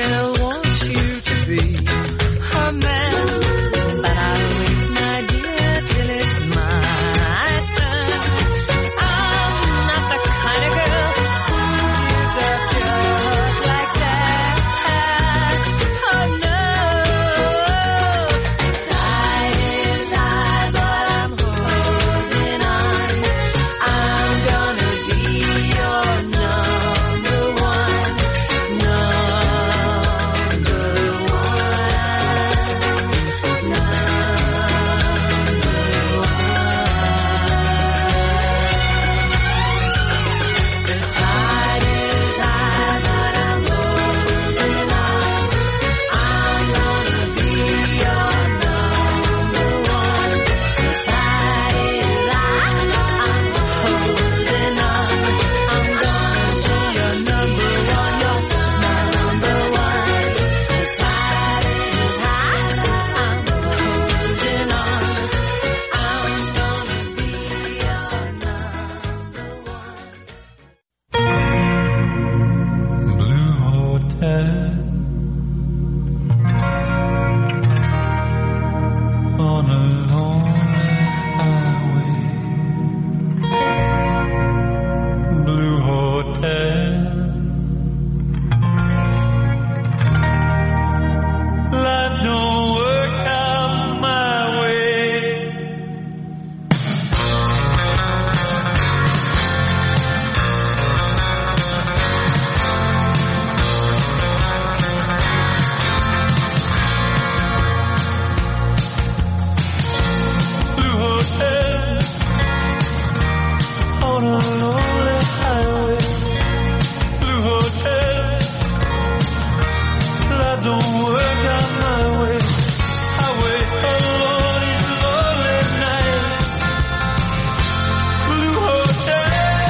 still want you to be her man, but I'll wait, my dear, till it's my turn. I'm not the kind of girl who gives up just like that. Oh no, tide is high, but I'm holding on. I'm gonna be your number one, number The tide is high, but I'm holding on. I'm gonna be your number one. The tide is high, I'm holding on. I'm gonna be your number one, your number one. The tide is high, I'm holding on. I'm gonna be your number one. Blue Hotel on a lonely highway. Blue Hotel, life don't work out my way. Blue Hotel on a lonely highway. Blue Hotel, life don't work out my way. I wait alone each lonely night. Blue Hotel,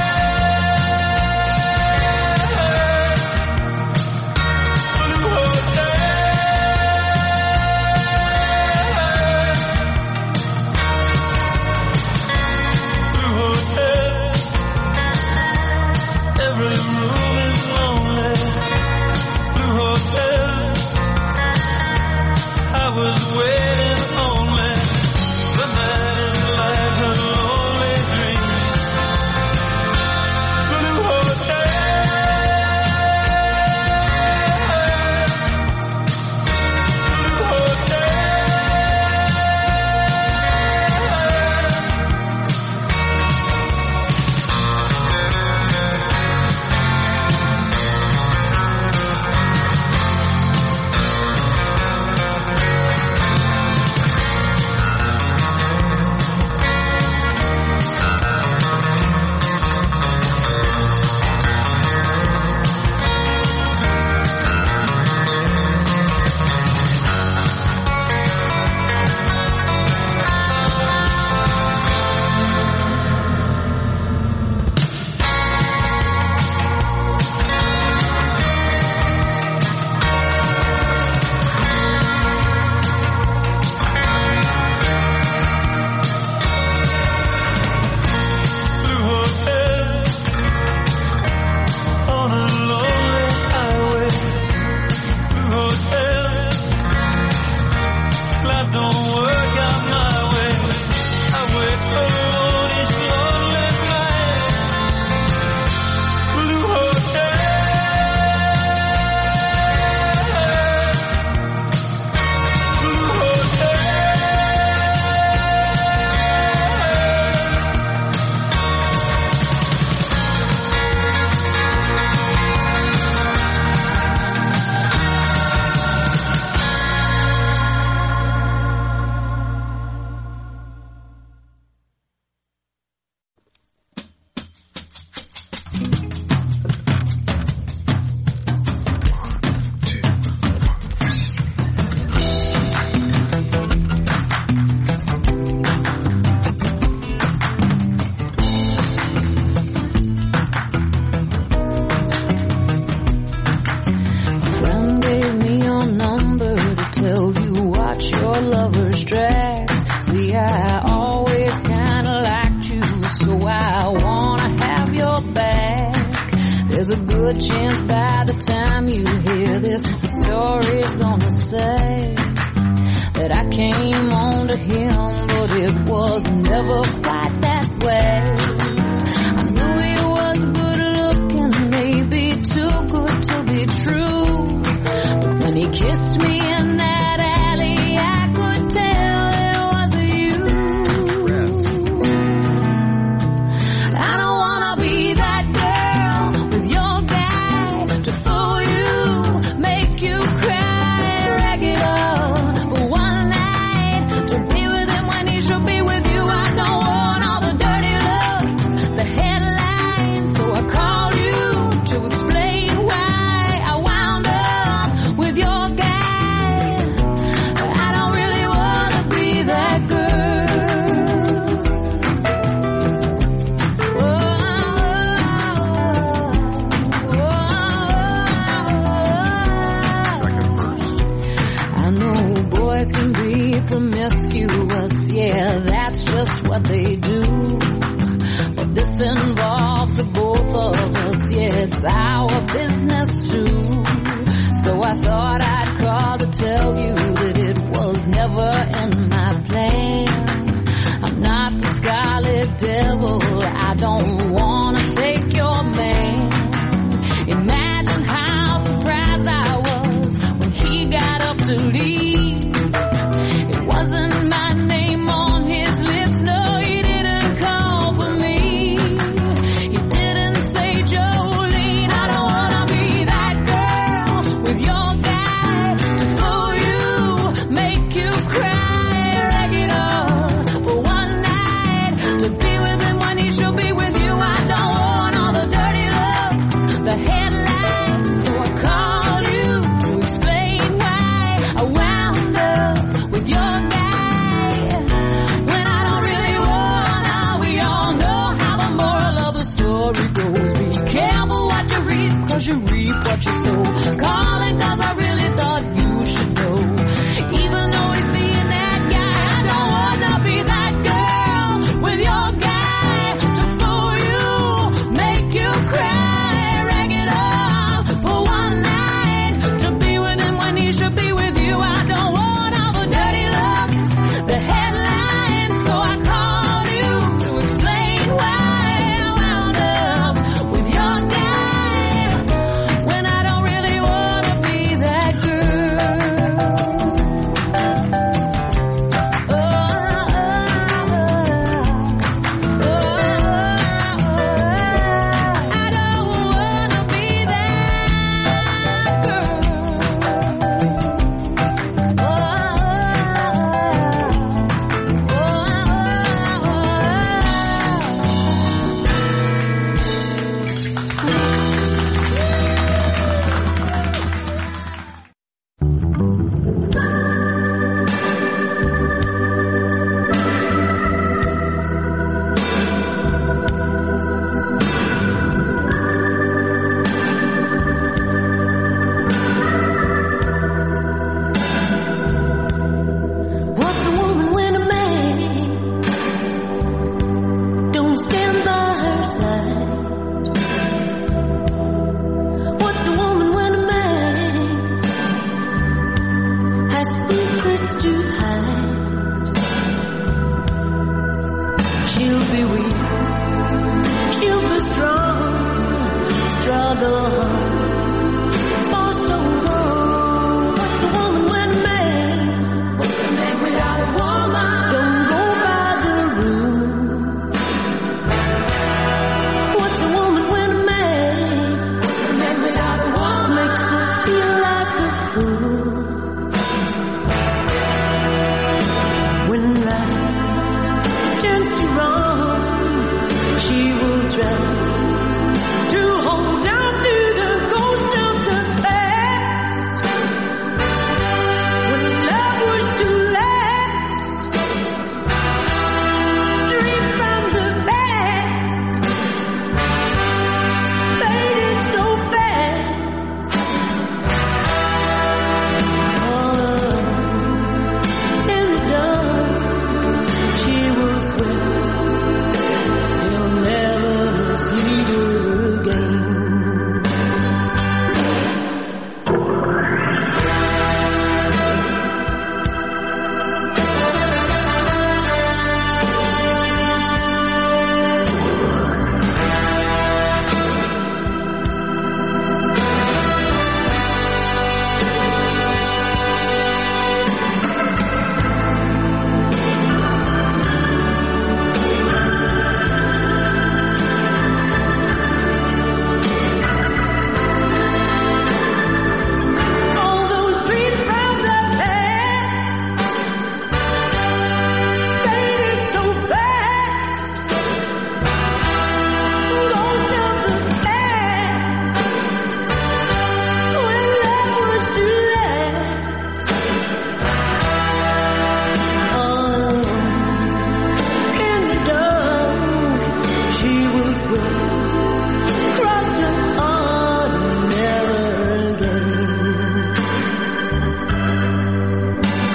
Blue Hotel. Blue Hotel, every room is lonely. Blue Hotel, story's gonna say that I came on to him, but it was never quite that way. I knew he was good looking, maybe too good to be true. But when he kissed me in that alley, I could tell it wasn't you. I don't wanna be that girl with your guy to fool you, make you cry, rag it up for one night, to be with him when he should be with you. I don't want all the dirty looks, the headlines, so I called you to explain why I wound up with your guy. I don't really wanna be that girl. I know boys can be promiscuous, yeah, that's just what they do. But this involves the both of us, yeah, it's our business too. So I thought I'd call to tell you that it was never in my plan. I'm not the scarlet devil, I don't wanna take your man. Imagine how surprised I was when he got up to leave. It wasn't my name on his lips, no, he didn't call for me. He didn't say Jolene. I don't wanna be that girl with your guy to fool you, make you cry, rag it up for one night, to be with him when he should be with you. I don't want all the dirty looks, the headlines, so I called you to explain why I wound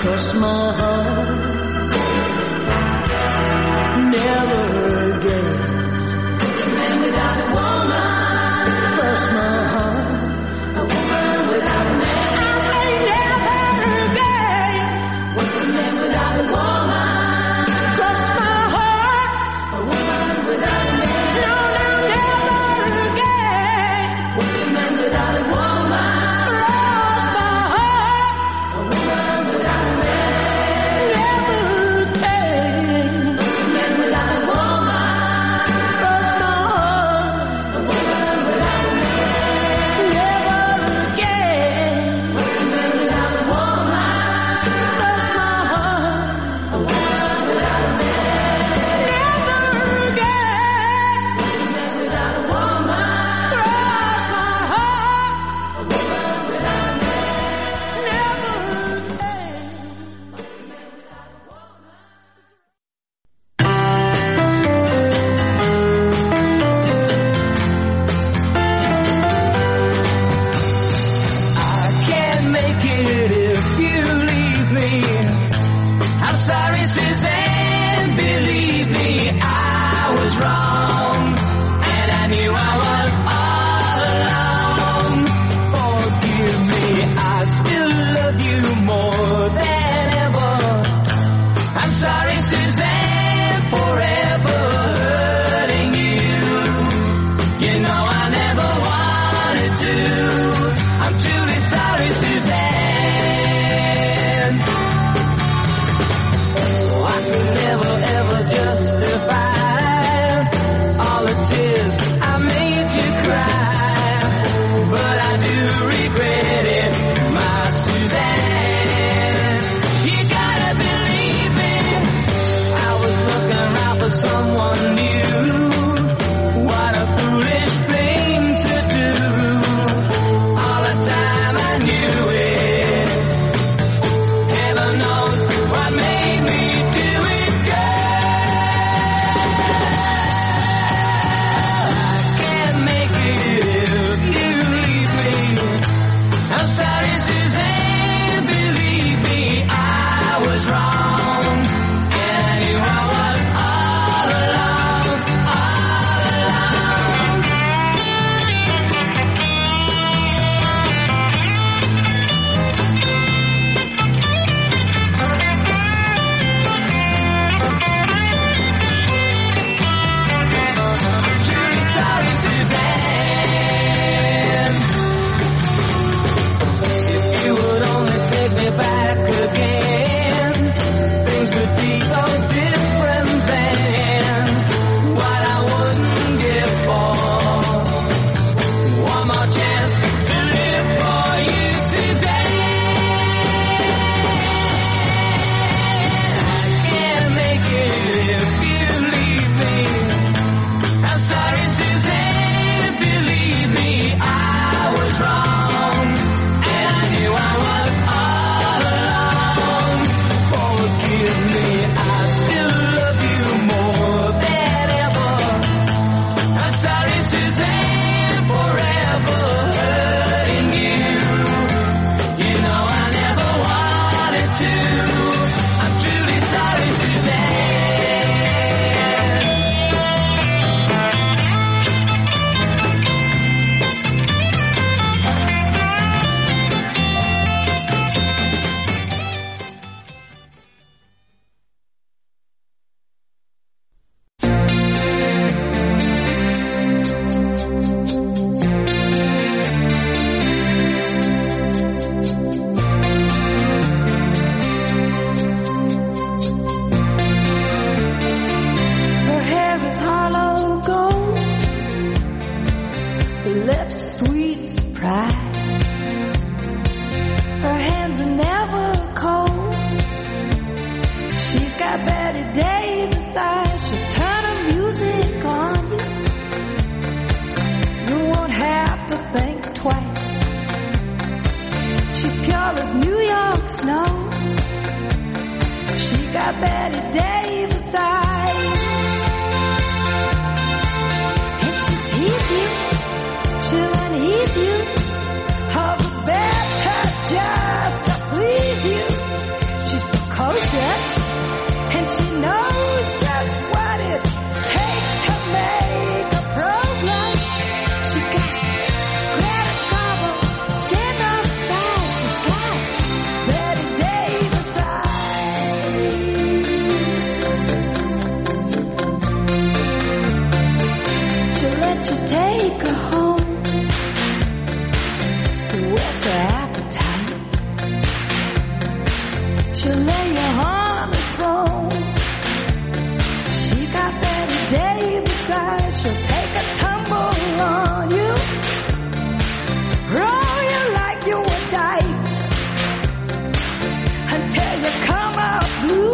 cross my heart. Never again. What's a man without a woman? Cross my heart. A woman without a man. I say never again. What's a man without a woman? Cross my heart. A woman without a man. No, no, never again. What's a man without a woman? She's She'll lay you on the throne. She got Betty Davis eyes. She'll take a tumble on you, roll you like you were dice until you come out blue.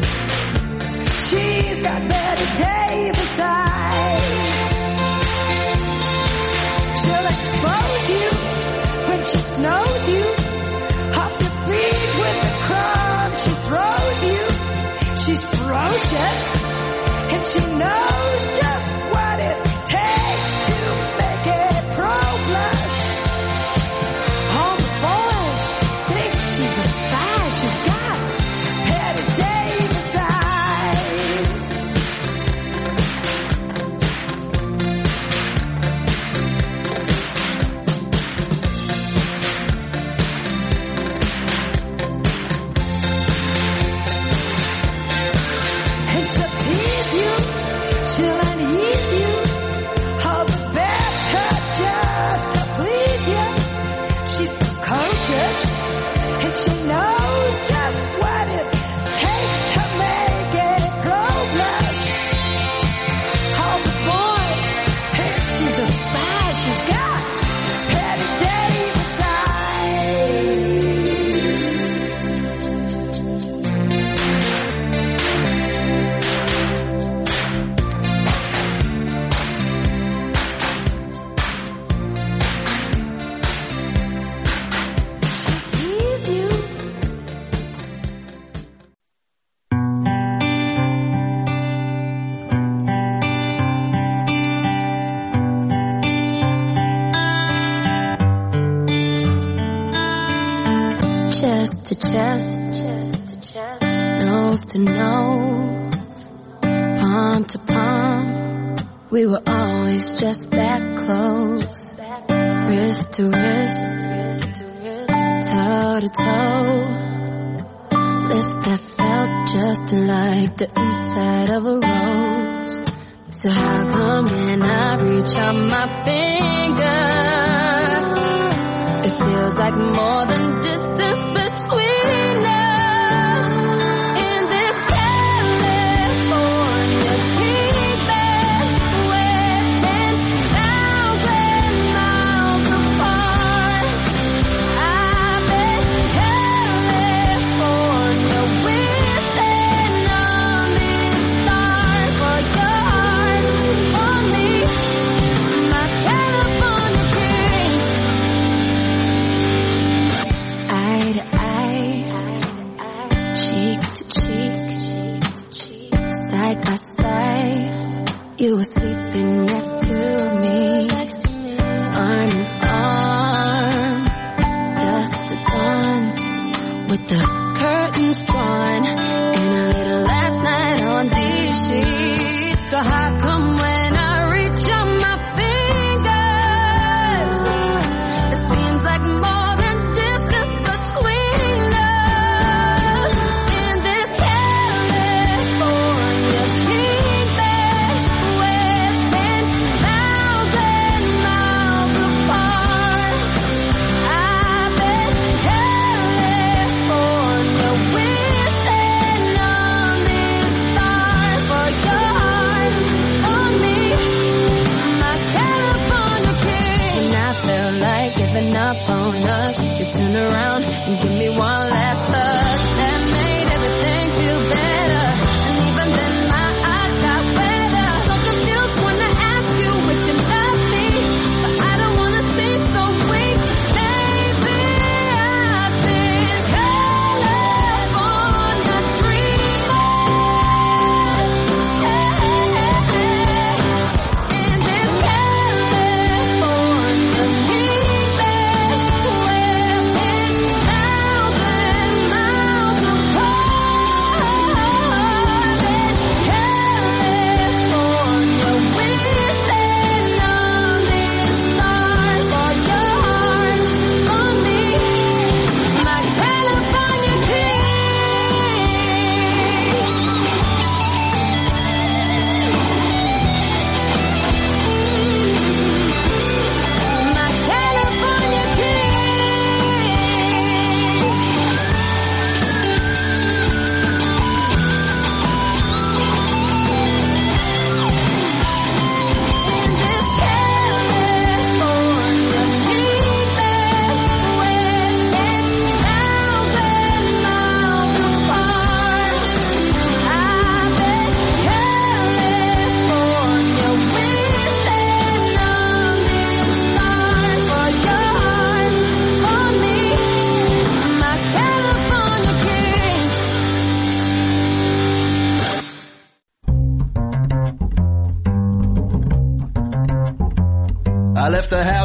She's got Betty Davis eyes. She'll expose you when she snows you, off your feet with the crumbs she throws you. She's ferocious, and she knows just what it takes to make it pro-blush. All the boys think she's a spy. She's got Betty Davis eyes. And she'll tease you, she'll unease you, all the better just to please you. She's precocious, and she knows just what it takes to make it pro-blush. All the boys think she's a spy. She's got Betty Davis eyes. She'll tease you. Chest to chest, nose to nose, palm to palm. We were always just that close, wrist to wrist, toe to toe. Lips that felt just like the inside of a rose. So how come when I reach out my finger, it feels like more than distance between us? In this California seabed, we're 10,000 miles apart. I bet California wishing on these stars for your heart, for me, my California king. Eye to eye, cheek to cheek, side by side. You were sleeping next to me, arm in arm, dusk to dawn, with the curtains drawn, and a little last night on these sheets. So how come when I reach out my fingers, it seems like more than distance between us? In this California seabed, we're 10,000 miles apart. I bet California wishing on these stars for your heart, for me,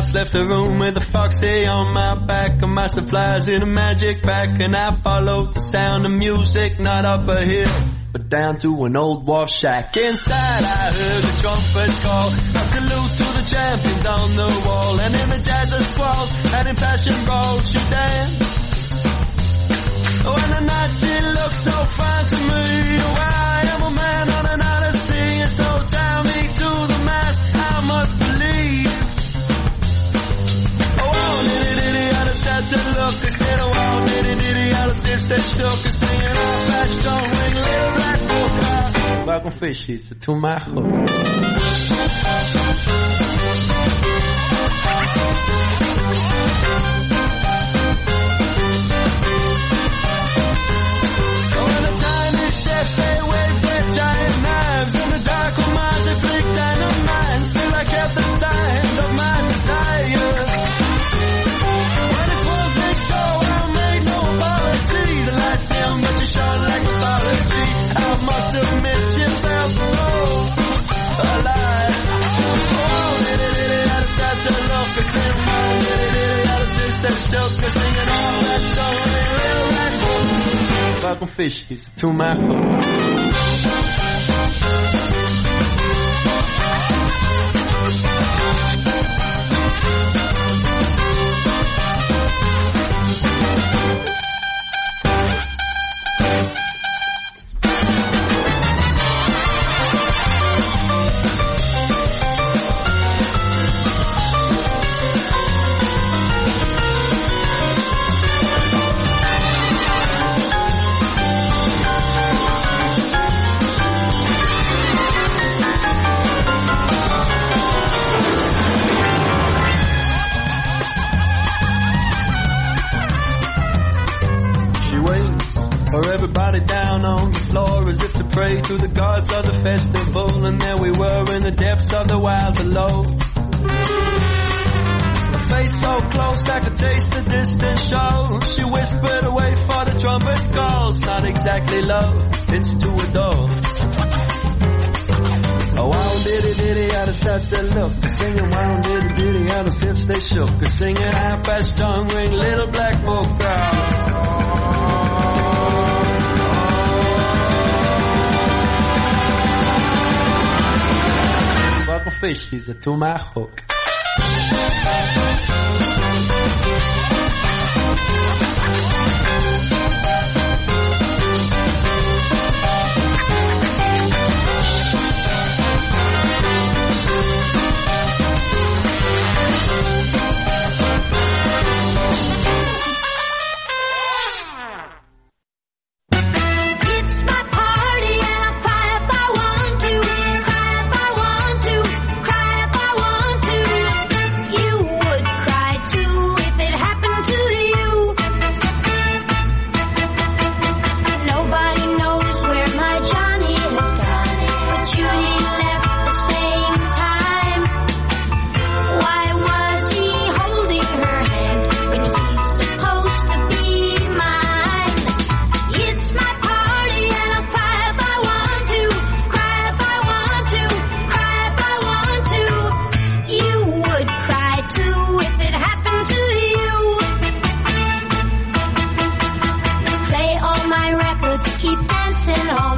house, left the room with a foxy on my back and my supplies in a magic bag, and I followed the sound of music, not up a hill, but down to an old wharf shack. Inside I heard the trumpets call, a salute to the champions on the wall, and in the jazz of squalls and in passion brawls she danced. Oh, and the night she looked so fine to me. Oh, I am a man on an odyssey, and so tie me to the mast, I must believe. Oh, I just had to look, I said, oh, I just did stay stuck, I singing off that stone ring, little black book. Welcome fishies to my hook. Chefs, they wave their giant knives, and the dark of minds they flick dynamite. Still I kept the signs of my desires. When it's one big show, I made no apology. The lights dim, but you shone like mythology. I must have missed you, felt so alive. Oh, I just had to look, I said, I just did stuck, I singing all that story, real right book. Welcome fishies to my hook. Down on the floor as if to pray to the gods of the festival, and there we were in the depths of the wild below. Her face so close I could taste the distant show. She whispered away for the trumpet's calls. Not exactly love, it's to adore. Oh, wow, diddy, I just had to look. Singing, wow, diddy, I just hips they shook. Singing, half-past tongue ring, little black book girl. Welcome fishies to my hook. Keep dancing on.